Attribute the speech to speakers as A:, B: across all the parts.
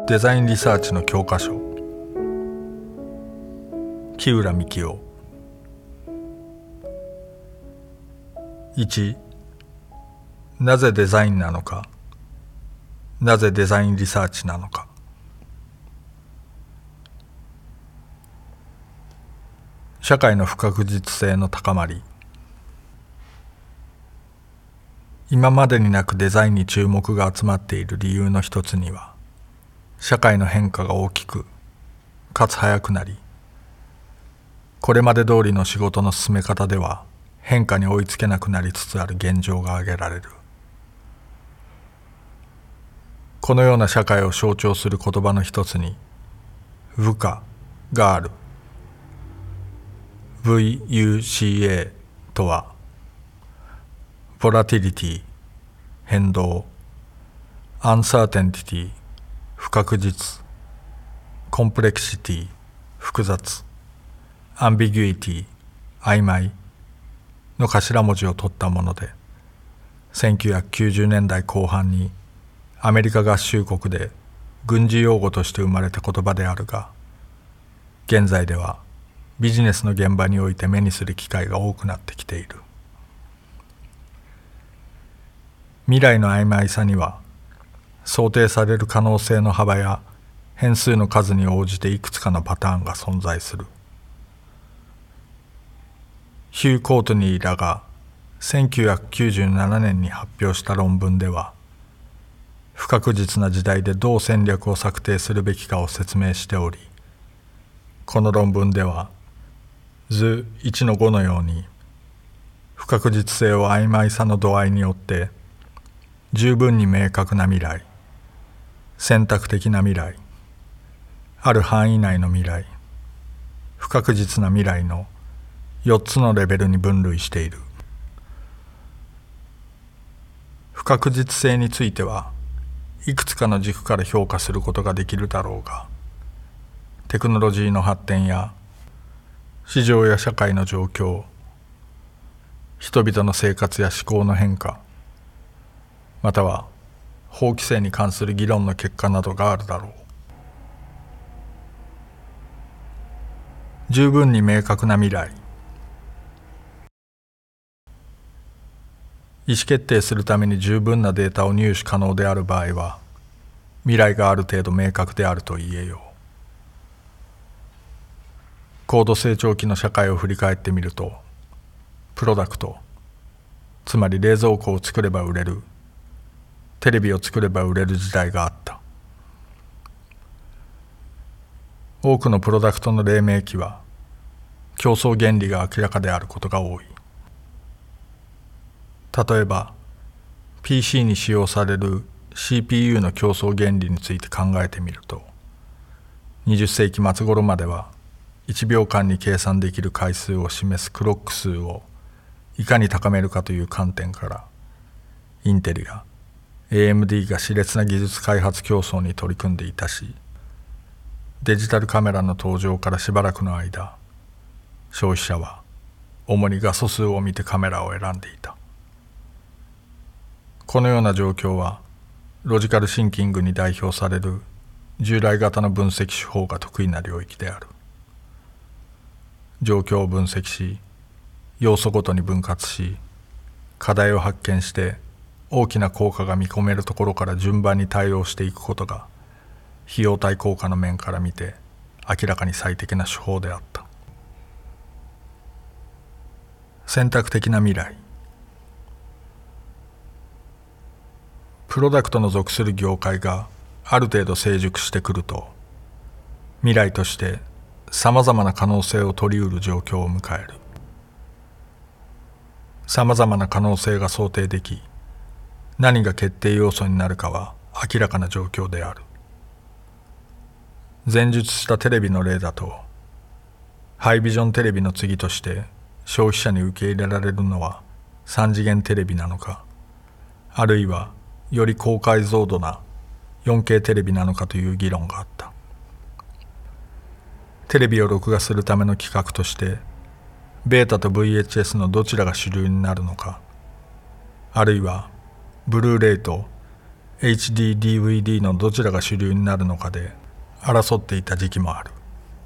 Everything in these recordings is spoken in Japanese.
A: デザインリサーチの教科書、木浦幹夫。1、なぜデザインなのか、なぜデザインリサーチなのか。社会の不確実性の高まり。今までになくデザインに注目が集まっている理由の一つには、社会の変化が大きくかつ早くなり、これまで通りの仕事の進め方では変化に追いつけなくなりつつある現状が挙げられる。このような社会を象徴する言葉の一つにVUCAがある。 VUCA とはボラティリティ変動、アンサーテンティティ不確実、コンプレクシティ複雑、アンビギュイティ曖昧の頭文字を取ったもので、1990年代後半にアメリカ合衆国で軍事用語として生まれた言葉であるが、現在ではビジネスの現場において目にする機会が多くなってきている。未来の曖昧さには想定される可能性の幅や変数の数に応じていくつかのパターンが存在する。ヒュー・コートニーらが1997年に発表した論文では、不確実な時代でどう戦略を策定するべきかを説明しており、この論文では図 1-5 のように不確実性を曖昧さの度合いによって十分に明確な未来、選択的な未来、ある範囲内の未来、不確実な未来の4つのレベルに分類している。不確実性についてはいくつかの軸から評価することができるだろうが、テクノロジーの発展や市場や社会の状況、人々の生活や思考の変化、または法規制に関する議論の結果などがあるだろう。十分に明確な未来。意思決定するために十分なデータを入手可能である場合は、未来がある程度明確であると言えよう。高度成長期の社会を振り返ってみると、プロダクト、つまり冷蔵庫を作れば売れる、テレビを作れば売れる時代があった。多くのプロダクトの黎明期は競争原理が明らかであることが多い。例えば PC に使用される CPU の競争原理について考えてみると、20世紀末頃までは1秒間に計算できる回数を示すクロック数をいかに高めるかという観点からインテリや AMD が熾烈な技術開発競争に取り組んでいたし、デジタルカメラの登場からしばらくの間、消費者は主に画素数を見てカメラを選んでいた。このような状況はロジカルシンキングに代表される従来型の分析手法が得意な領域である。状況を分析し、要素ごとに分割し、課題を発見して大きな効果が見込めるところから順番に対応していくことが、費用対効果の面から見て明らかに最適な手法であった。選択的な未来。プロダクトの属する業界がある程度成熟してくると、未来としてさまざまな可能性を取り得る状況を迎える。さまざまな可能性が想定でき、何が決定要素になるかは明らかな状況である。前述したテレビの例だと、ハイビジョンテレビの次として消費者に受け入れられるのは3次元テレビなのか、あるいはより高解像度な 4K テレビなのかという議論があった。テレビを録画するための規格としてベータと VHS のどちらが主流になるのか、あるいはブルーレイと HD、DVD のどちらが主流になるのかで争っていた時期もある。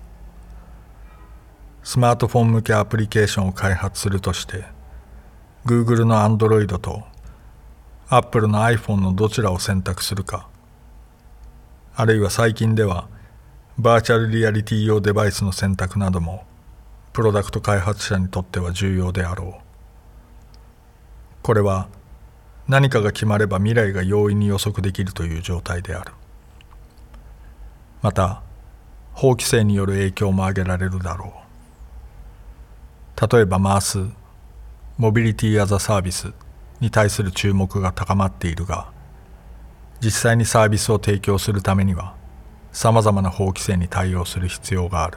A: スマートフォン向けアプリケーションを開発するとして Google の Android と Apple の iPhone のどちらを選択するか、あるいは最近ではバーチャルリアリティ用デバイスの選択などもプロダクト開発者にとっては重要であろう。これは何かが決まれば未来が容易に予測できるという状態である。また法規制による影響も挙げられるだろう。例えばMaaS、モビリティアザサービスに対する注目が高まっているが、実際にサービスを提供するためにはさまざまな法規制に対応する必要がある。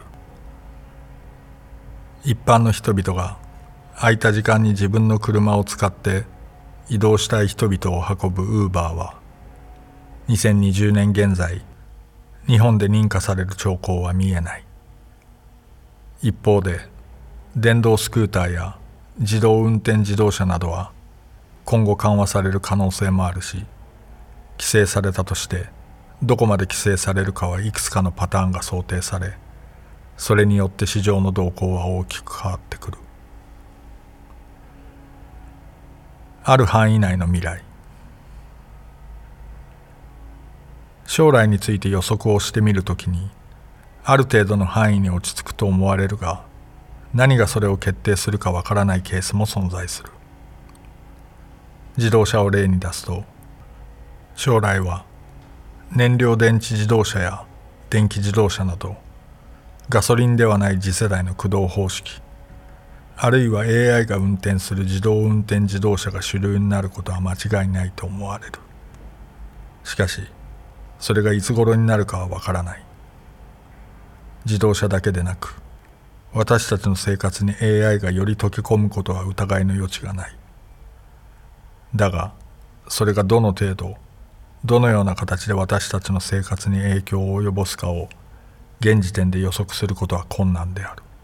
A: 一般の人々が空いた時間に自分の車を使って移動したい人々を運ぶウーバーは2020年現在日本で認可される兆候は見えない。一方で電動スクーターや自動運転自動車などは今後緩和される可能性もあるし、規制されたとしてどこまで規制されるかはいくつかのパターンが想定され、それによって市場の動向は大きく変わってくる。ある範囲内の未来。将来について予測をしてみるときにある程度の範囲に落ち着くと思われるが、何がそれを決定するかわからないケースも存在する。自動車を例に出すと、将来は燃料電池自動車や電気自動車などガソリンではない次世代の駆動方式、あるいは AI が運転する自動運転自動車が主流になることは間違いないと思われる。しかしそれがいつ頃になるかはわからない。自動車だけでなく私たちの生活に AI がより溶け込むことは疑いの余地がない。だがそれがどの程度、どのような形で私たちの生活に影響を及ぼすかを現時点で予測することは困難である。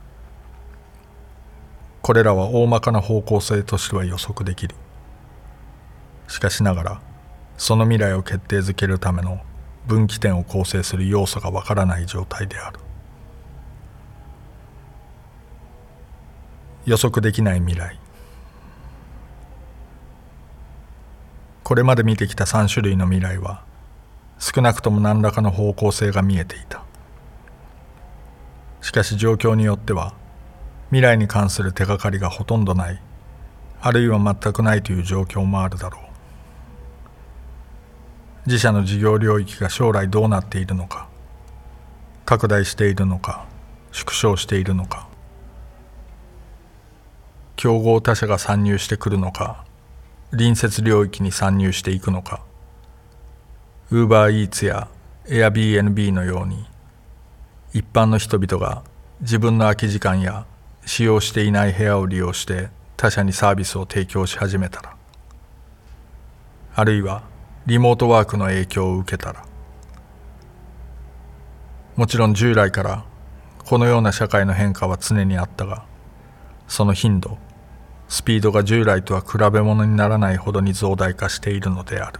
A: これらは大まかな方向性としては予測できる。しかしながらその未来を決定づけるための分岐点を構成する要素がわからない状態である。予測できない未来。これまで見てきた3種類の未来は少なくとも何らかの方向性が見えていた。しかし状況によっては未来に関する手がかりがほとんどない、あるいは全くないという状況もあるだろう。自社の事業領域が将来どうなっているのか、拡大しているのか、縮小しているのか、競合他社が参入してくるのか、隣接領域に参入していくのか、UberEats や Airbnb のように一般の人々が自分の空き時間や使用していない部屋を利用して他社にサービスを提供し始めたら、あるいはリモートワークの影響を受けたら、もちろん従来からこのような社会の変化は常にあったが、その頻度、スピードが従来とは比べ物にならないほどに増大化しているのである。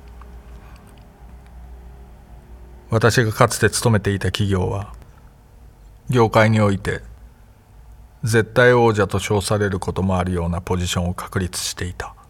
A: 私がかつて勤めていた企業は、業界において絶対王者と称されることもあるようなポジションを確立していた。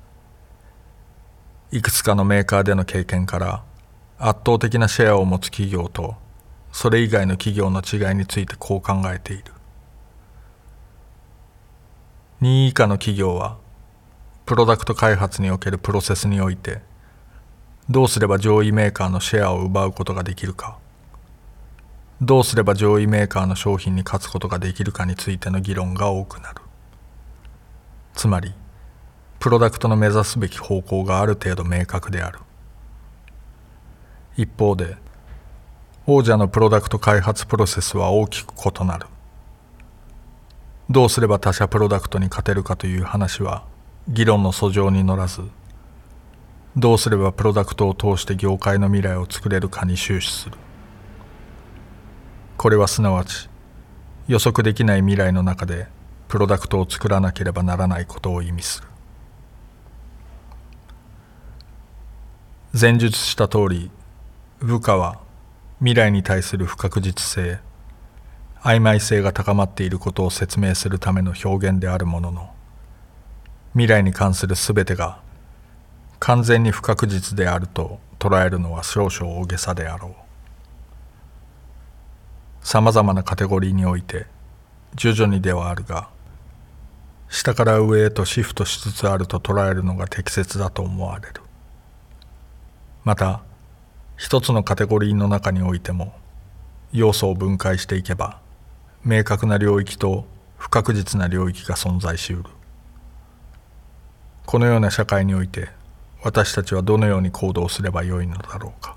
A: いくつかのメーカーでの経験から圧倒的なシェアを持つ企業とそれ以外の企業の違いについてこう考えている。2位以下の企業はプロダクト開発におけるプロセスにおいてどうすれば上位メーカーのシェアを奪うことができるか、どうすれば上位メーカーの商品に勝つことができるかについての議論が多くなる。つまりプロダクトの目指すべき方向がある程度明確である。一方で王者のプロダクト開発プロセスは大きく異なる。どうすれば他社プロダクトに勝てるかという話は議論の俎上に乗らず、どうすればプロダクトを通して業界の未来を作れるかに終始する。これはすなわち予測できない未来の中でプロダクトを作らなければならないことを意味する。 前述した通り、部下は未来に対する不確実性、曖昧性が高まっていることを説明するための表現であるものの、未来に関するすべてが完全に不確実であると捉えるのは少々大げさであろう。さまざまなカテゴリーにおいて徐々にではあるが、下から上へとシフトしつつあると捉えるのが適切だと思われる。また一つのカテゴリーの中においても要素を分解していけば明確な領域と不確実な領域が存在しうる。このような社会において私たちはどのように行動すればよいのだろうか。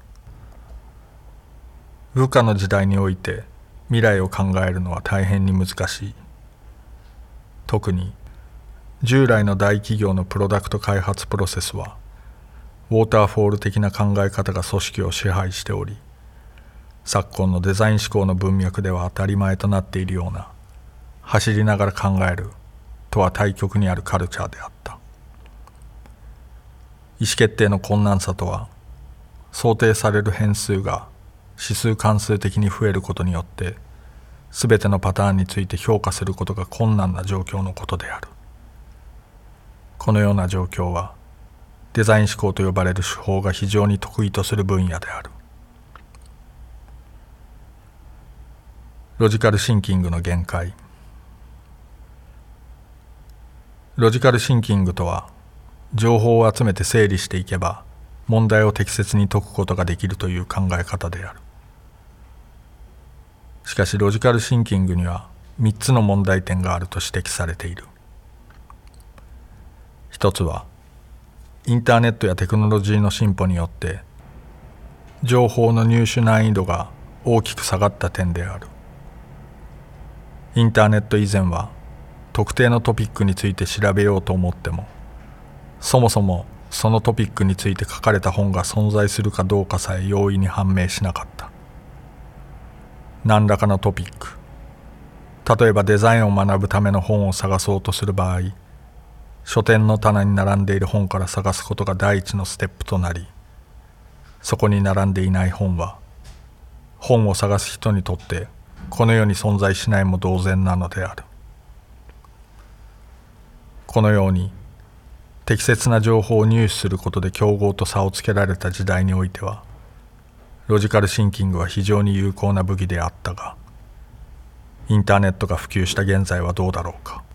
A: 部下の時代において未来を考えるのは大変に難しい。特に従来の大企業のプロダクト開発プロセスはウォーターフォール的な考え方が組織を支配しており、昨今のデザイン思考の文脈では当たり前となっているような走りながら考えるとは対極にあるカルチャーであった。意思決定の困難さとは、想定される変数が指数関数的に増えることによってすべてのパターンについて評価することが困難な状況のことである。このような状況はデザイン思考と呼ばれる手法が非常に得意とする分野である。ロジカルシンキングの限界。ロジカルシンキングとは、情報を集めて整理していけば問題を適切に解くことができるという考え方である。しかしロジカルシンキングには3つの問題点があると指摘されている。一つはインターネットやテクノロジーの進歩によって情報の入手難易度が大きく下がった点である。インターネット以前は特定のトピックについて調べようと思っても、そもそもそのトピックについて書かれた本が存在するかどうかさえ容易に判明しなかった。何らかのトピック、例えばデザインを学ぶための本を探そうとする場合、書店の棚に並んでいる本から探すことが第一のステップとなり、そこに並んでいない本は本を探す人にとってこの世に存在しないも同然なのである。このように適切な情報を入手することで競合と差をつけられた時代においては、ロジカルシンキングは非常に有効な武器であったが、インターネットが普及した現在はどうだろうか。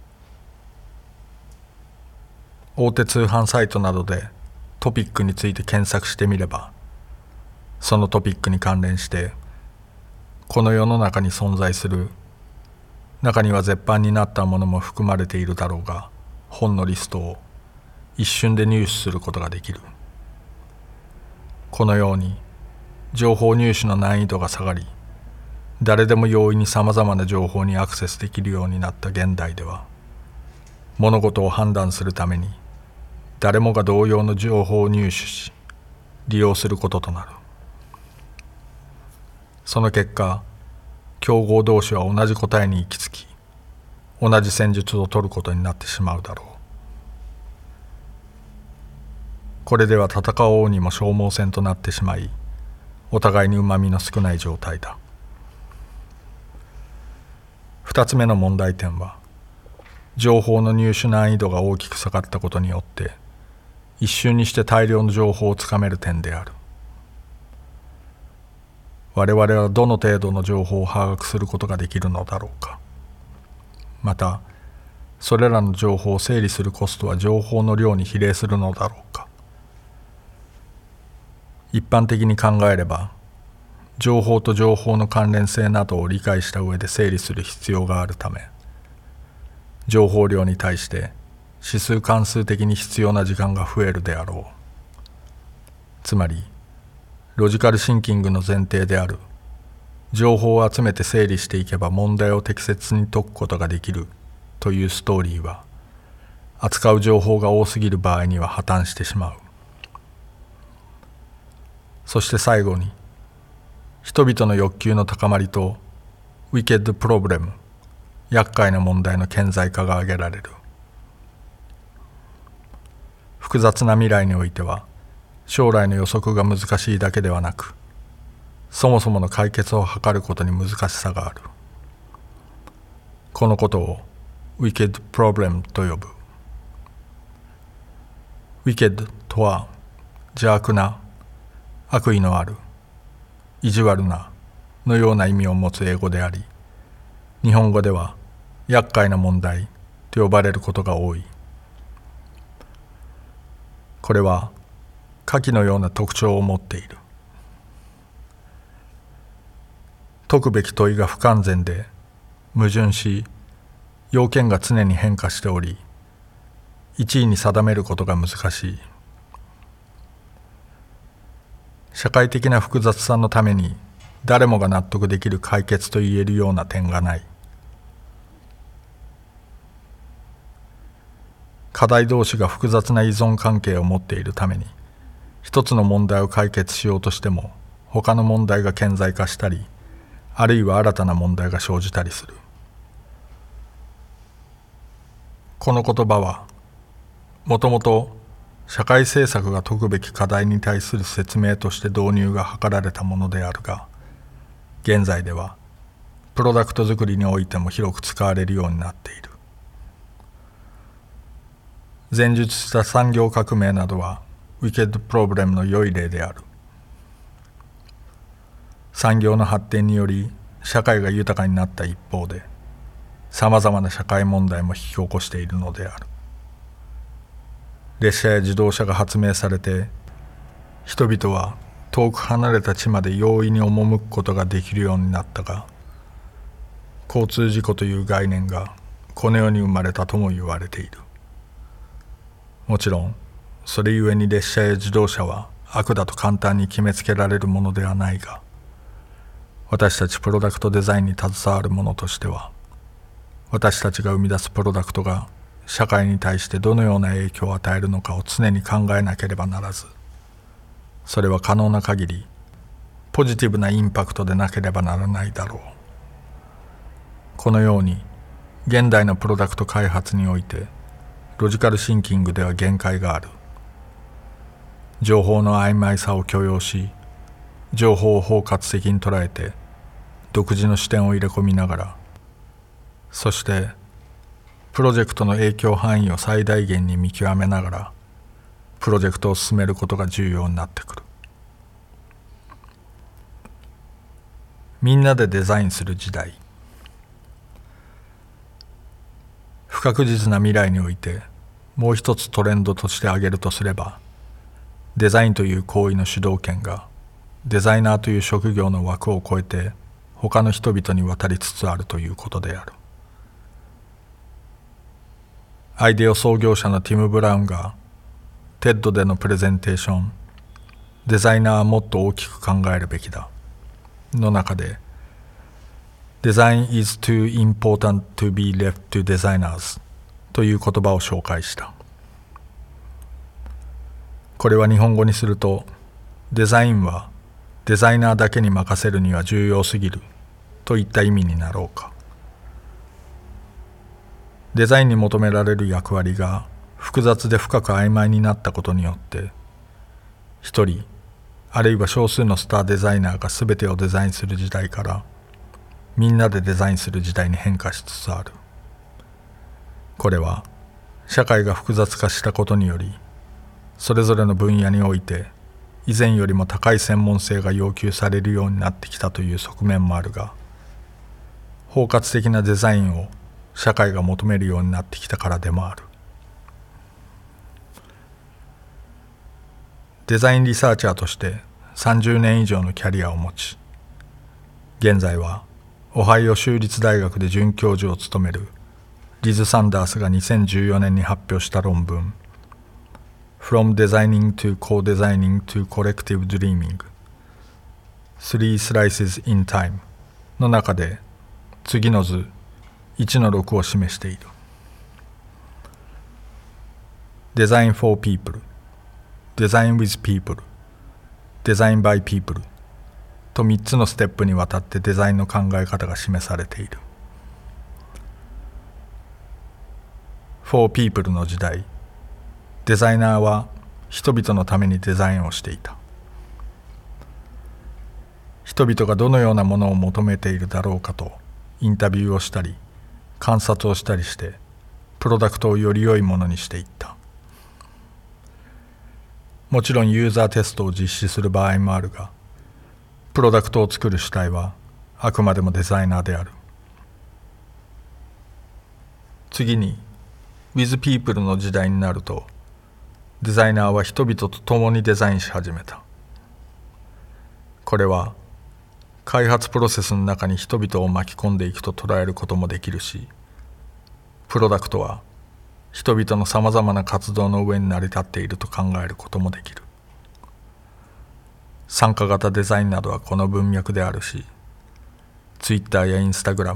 A: 大手通販サイトなどでトピックについて検索してみれば、そのトピックに関連してこの世の中に存在する、中には絶版になったものも含まれているだろうが、本のリストを一瞬で入手することができる。このように情報入手の難易度が下がり、誰でも容易にさまざまな情報にアクセスできるようになった現代では、物事を判断するために誰もが同様の情報を入手し利用することとなる。その結果、競合同士は同じ答えに行き着き、同じ戦術を取ることになってしまうだろう。これでは戦おうにも消耗戦となってしまい、お互いに旨みの少ない状態だ。2つ目の問題点は、情報の入手難易度が大きく下がったことによって一瞬にして大量の情報をつかめる点である。我々はどの程度の情報を把握することができるのだろうか。またそれらの情報を整理するコストは情報の量に比例するのだろうか。一般的に考えれば、情報と情報の関連性などを理解した上で整理する必要があるため、情報量に対して指数関数的に必要な時間が増えるであろう。つまりロジカルシンキングの前提である情報を集めて整理していけば問題を適切に解くことができるというストーリーは、扱う情報が多すぎる場合には破綻してしまう。そして最後に、人々の欲求の高まりとウィケッドプロブレム、厄介な問題の顕在化が挙げられる。複雑な未来においては、 将来の予測が難しいだけではなく、そもそもの解決を図ることに難しさがある。このことを Wicked Problem と呼ぶ。Wicked とは邪悪な、悪意のある、意地悪なのような意味を持つ英語であり、日本語では厄介な問題と呼ばれることが多い。これは下記のような特徴を持っている。解くべき問いが不完全で矛盾し、要件が常に変化しており、一意に定めることが難しい。社会的な複雑さのために誰もが納得できる解決と言えるような点がない。課題同士が複雑な依存関係を持っているために、一つの問題を解決しようとしても他の問題が顕在化したり、あるいは新たな問題が生じたりする。この言葉はもともと社会政策が解くべき課題に対する説明として導入が図られたものであるが、現在ではプロダクト作りにおいても広く使われるようになっている。前述した産業革命などはウィケッドプロブレムの良い例である。産業の発展により社会が豊かになった一方で、さまざまな社会問題も引き起こしているのである。列車や自動車が発明されて、人々は遠く離れた地まで容易に赴くことができるようになったが、交通事故という概念がこの世に生まれたとも言われている。もちろんそれゆえに列車や自動車は悪だと簡単に決めつけられるものではないが、私たちプロダクトデザインに携わる者としては、私たちが生み出すプロダクトが社会に対してどのような影響を与えるのかを常に考えなければならず、それは可能な限りポジティブなインパクトでなければならないだろう。このように現代のプロダクト開発においてロジカルシンキングでは限界がある。情報の曖昧さを許容し、情報を包括的に捉えて独自の視点を入れ込みながら、そしてプロジェクトの影響範囲を最大限に見極めながらプロジェクトを進めることが重要になってくる。みんなでデザインする時代。不確実な未来においてもう一つトレンドとして挙げるとすれば、デザインという行為の主導権がデザイナーという職業の枠を超えて他の人々に渡りつつあるということである。アイデオ創業者のティム・ブラウンが TED でのプレゼンテーション「デザイナーはもっと大きく考えるべきだ」の中でDesign is too important to be left to designers という言葉を紹介した。これは日本語にすると、デザインはデザイナーだけに任せるには重要すぎるといった意味になろうか。デザインに求められる役割が複雑で深く曖昧になったことによって、一人あるいは少数のスターデザイナーが全てをデザインする時代からみんなでデザインする時代に変化しつつある。これは社会が複雑化したことにより、それぞれの分野において以前よりも高い専門性が要求されるようになってきたという側面もあるが、包括的なデザインを社会が求めるようになってきたからでもある。デザインリサーチャーとして30年以上のキャリアを持ち、現在はオハイオ州立大学で准教授を務めるリズ・サンダースが2014年に発表した論文 From Designing to Co-Designing to Collective Dreaming 3 Slices in Time の中で次の図 1-6 を示している。Design for People, Design with People, Design by Peopleと3つのステップにわたってデザインの考え方が示されている。For People の時代、デザイナーは人々のためにデザインをしていた。人々がどのようなものを求めているだろうかとインタビューをしたり観察をしたりしてプロダクトをより良いものにしていった。もちろんユーザーテストを実施する場合もあるが、プロダクトを作る主体はあくまでもデザイナーである。次に With People の時代になると、デザイナーは人々と共にデザインし始めた。これは開発プロセスの中に人々を巻き込んでいくと捉えることもできるし、プロダクトは人々のさまざまな活動の上に成り立っていると考えることもできる。参加型デザインなどはこの文脈であるし、Twitter や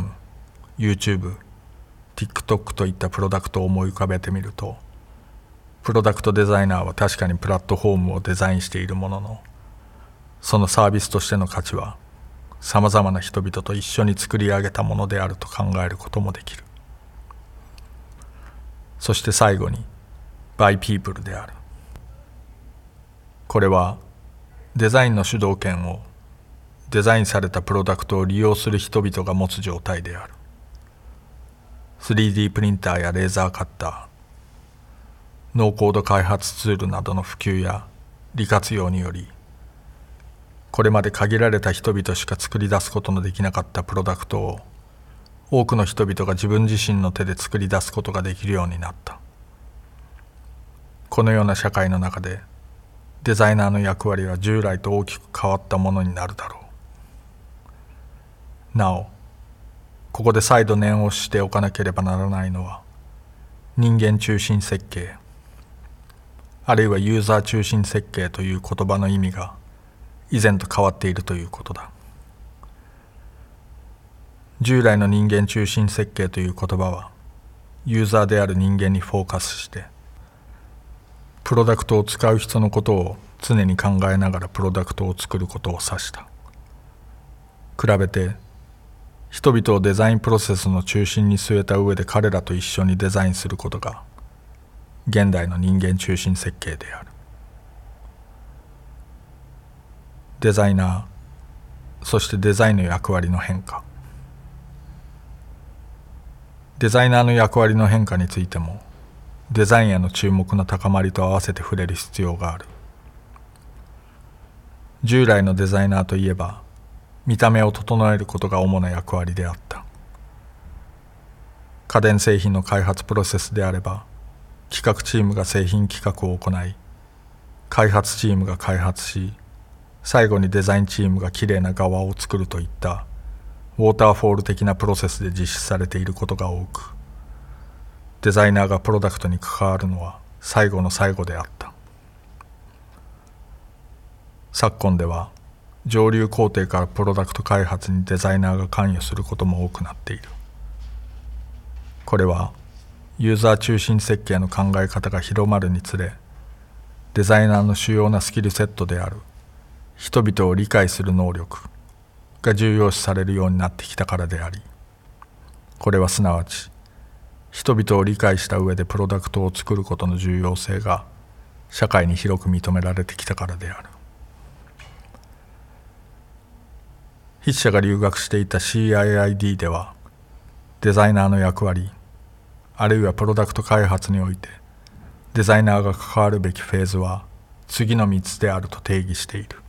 A: Instagram、YouTube、TikTok といったプロダクトを思い浮かべてみると、プロダクトデザイナーは確かにプラットフォームをデザインしているものの、そのサービスとしての価値はさまざまな人々と一緒に作り上げたものであると考えることもできる。そして最後に by people である。これはデザインの主導権をデザインされたプロダクトを利用する人々が持つ状態である。3D プリンターやレーザーカッター、ノーコード開発ツールなどの普及や利活用により、これまで限られた人々しか作り出すことのできなかったプロダクトを多くの人々が自分自身の手で作り出すことができるようになった。このような社会の中でデザイナーの役割は従来と大きく変わったものになるだろう。なお、ここで再度念をしておかなければならないのは、人間中心設計、あるいはユーザー中心設計という言葉の意味が以前と変わっているということだ。従来の人間中心設計という言葉は、ユーザーである人間にフォーカスして、プロダクトを使う人のことを常に考えながらプロダクトを作ることを指した。比べて、人々をデザインプロセスの中心に据えた上で彼らと一緒にデザインすることが、現代の人間中心設計である。デザイナー、そしてデザインの役割の変化。デザイナーの役割の変化についても、デザインへの注目の高まりと合わせて触れる必要がある。従来のデザイナーといえば、見た目を整えることが主な役割であった。家電製品の開発プロセスであれば、企画チームが製品企画を行い、開発チームが開発し、最後にデザインチームがきれいな側を作るといったウォーターフォール的なプロセスで実施されていることが多く、デザイナーがプロダクトに関わるのは最後の最後であった。昨今では上流工程からプロダクト開発にデザイナーが関与することも多くなっている。これはユーザー中心設計の考え方が広まるにつれ、デザイナーの主要なスキルセットである人々を理解する能力が重要視されるようになってきたからであり、これはすなわち人々を理解した上でプロダクトを作ることの重要性が社会に広く認められてきたからである。筆者が留学していた CIID では、デザイナーの役割、あるいはプロダクト開発においてデザイナーが関わるべきフェーズは次の3つであると定義している。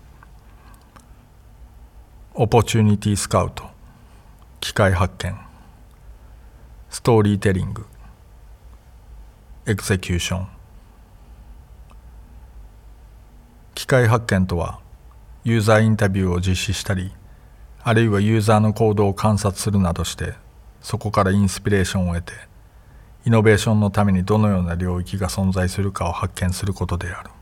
A: オポチュニティスカウト、機会発見、ストーリーテリング、エクセキューション。機会発見とは、ユーザーインタビューを実施したり、あるいはユーザーの行動を観察するなどして、そこからインスピレーションを得て、イノベーションのためにどのような領域が存在するかを発見することである。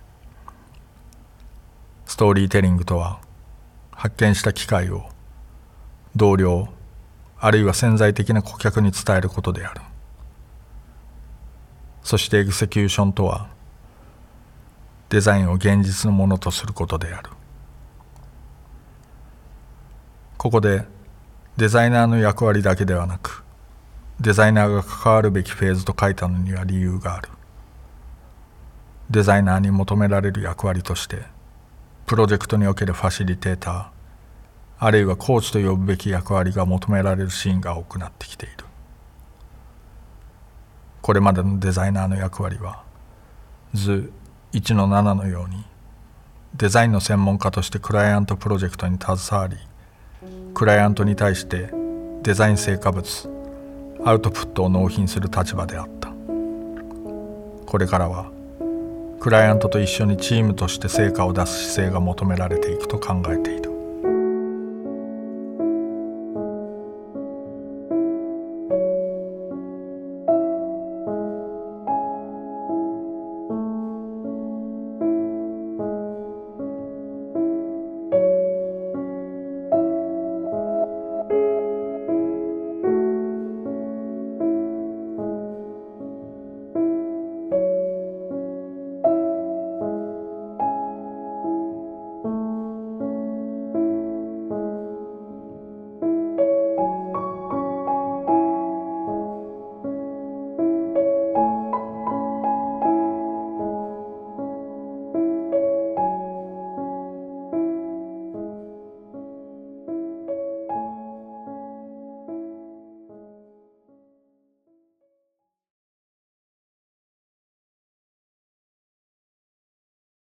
A: ストーリーテリングとは、発見した機会を同僚、あるいは潜在的な顧客に伝えることである。そしてエグセキューションとは、デザインを現実のものとすることである。ここでデザイナーの役割だけではなく、デザイナーが関わるべきフェーズと書いたのには理由がある。 デザイナーに求められる役割として、プロジェクトにおけるファシリテーター、あるいはコーチと呼ぶべき役割が求められるシーンが多くなってきている。これまでのデザイナーの役割は、図 1-7 のように、デザインの専門家としてクライアントプロジェクトに携わり、クライアントに対してデザイン成果物、アウトプットを納品する立場であった。これからは、クライアントと一緒にチームとして成果を出す姿勢が求められていくと考えている。